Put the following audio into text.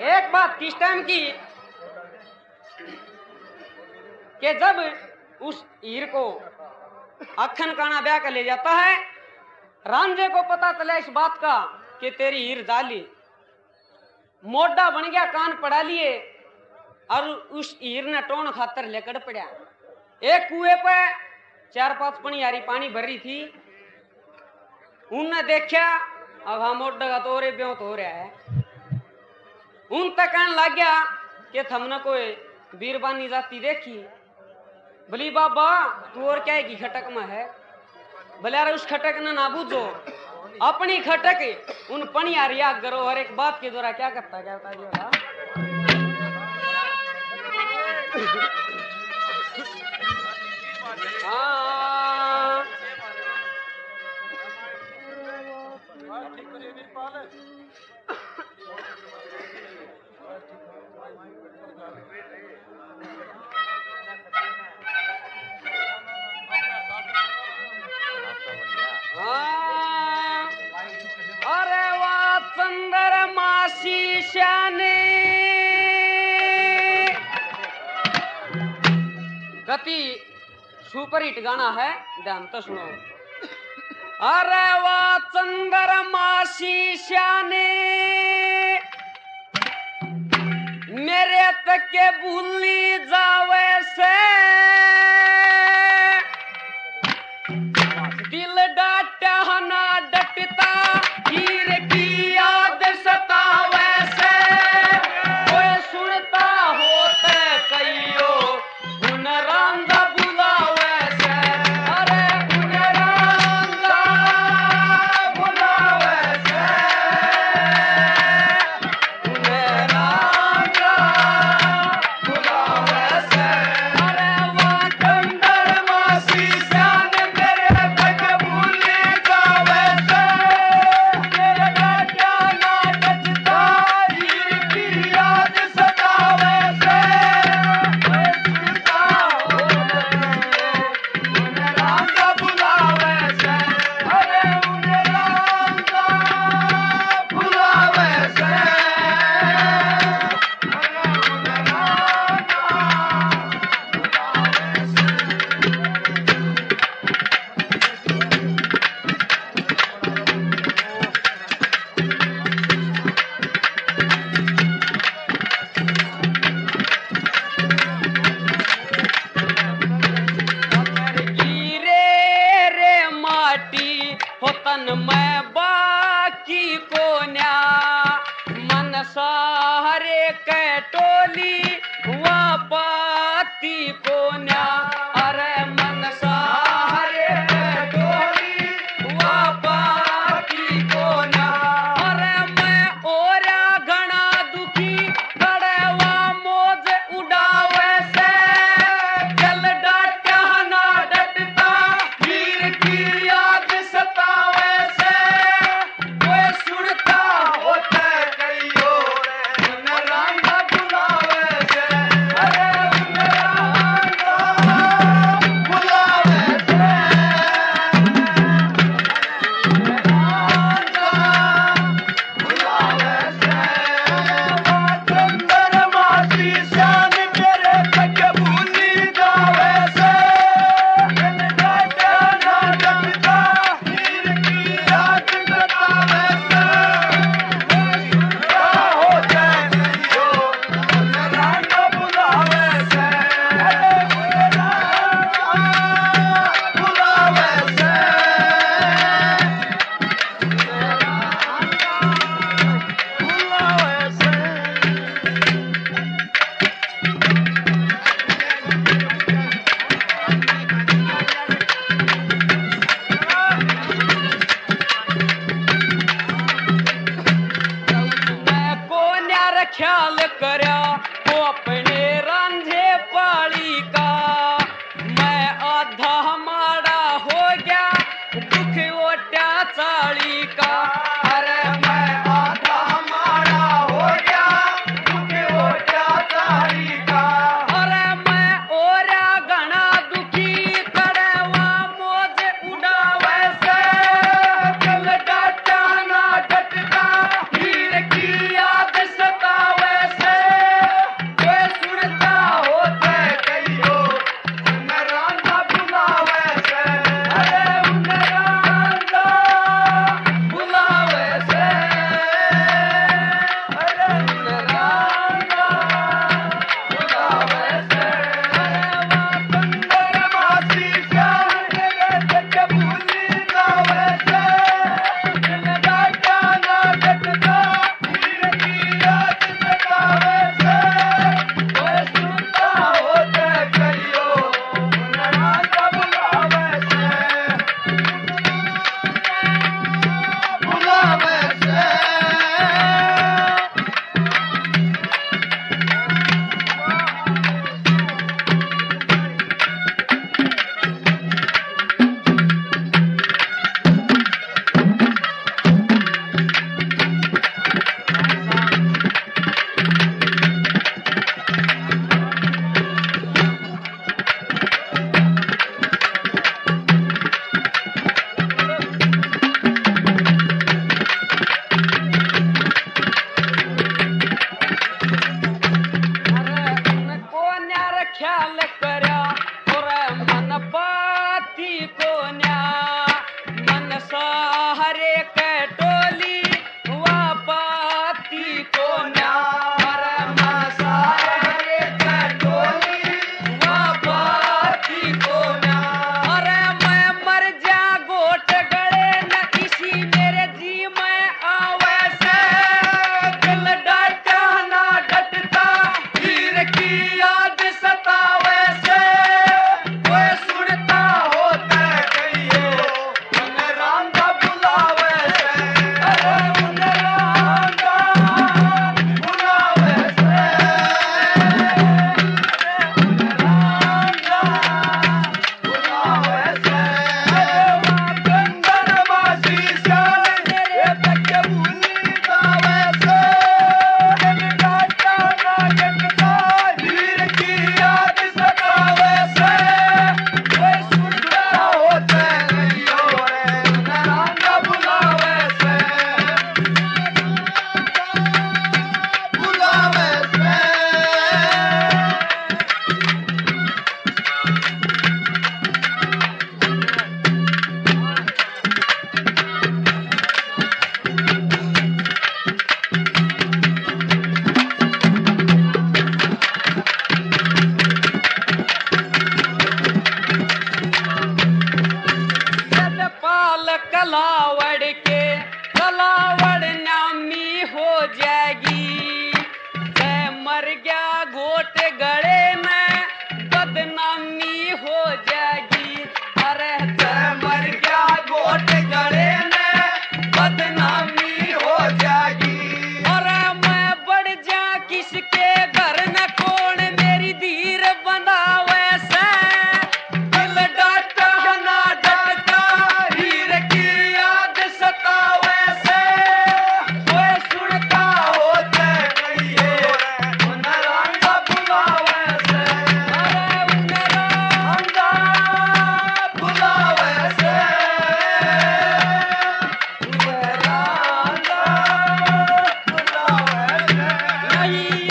एक बात किस टाइम की कि जब उस हीर को अखन काना ब्याह कर ले जाता है, रांझे को पता चला इस बात का कि तेरी हीर जाली, मोटा बन गया, कान पड़ा लिए और उस हीर ने टोन खातर लेकर पड़ा। एक कुएं पे 4-5 पनियारी पानी भर रही थी। उनने देखा अब हम मोटा का तो रे ब्यों तो हो रहा है। उन तक कहने लग गया कि हमने कोई बीरबानी जाती देखी। बोली बाबा तू और क्या की खटक में है? बोले यार उस खटक ने ना बूझो, अपनी खटक उन पनियारी याद करो। और एक बात के द्वारा क्या करता क्या बता दिया हाँ अरे वाह चंद्रमा शीशाने गति सुपर हिट गाना है, ध्यान तो सुनो। अरे वाह चंद्रमा शीशाने मेरे तक के भूली जावे से दिल डाटा ना डटता हीर की याद सतावे से कोई सुनता होता कईयो उन रांदा बुलावे से। अरे उन रांदा बुलावे से, उन रांदा बुलावे से। अरे वह चंद्रमा शीशान मेरे तक भूली जावे से मेरे डाटा ना डटता हीर की याद सतावे से कोई सुनता उन रांदा बुलावे से। अरे उन रांदा बुलावे से, अरे उन रांदा गिरे रे माटी हो तन में बाकी को न्या मन सारे के टोली हुआ पाती को न्या। अरे मन सारे के टोली हुआ पाती को न्या। अरे मैं ओरा घना दुखी खड़े हुआ मौज उड़ावे से दिल डाटा ना डटता हीर की याद सतावे से कोई सुनता होता कईयो उन रांदा बुलावे से। अरे उन रांदा बुलावे से, रांदा बुलावे से। चंद्रमा शीशान मेरे तक भूली जावे से दिल डाटा ना डटता हीर की याद सतावे से कोई सुनता होता कईयो उन रांदा बुलावे से। अरे उन रांदा बुलावे से, बुलावे से। मैं को न्यार ख्याल करया वो अपने रांझे पाली का। मैं आधा माड़ा हो गया दुख ओटा चाली का। अरे मैं आधा माड़ा हो गया दुख ओटा चाली का। अरे मैं ओरा घना दुखी खड़े हुआ मौज उड़ावे से दिल डाटा ना डटता हीर की याद सतावे जानी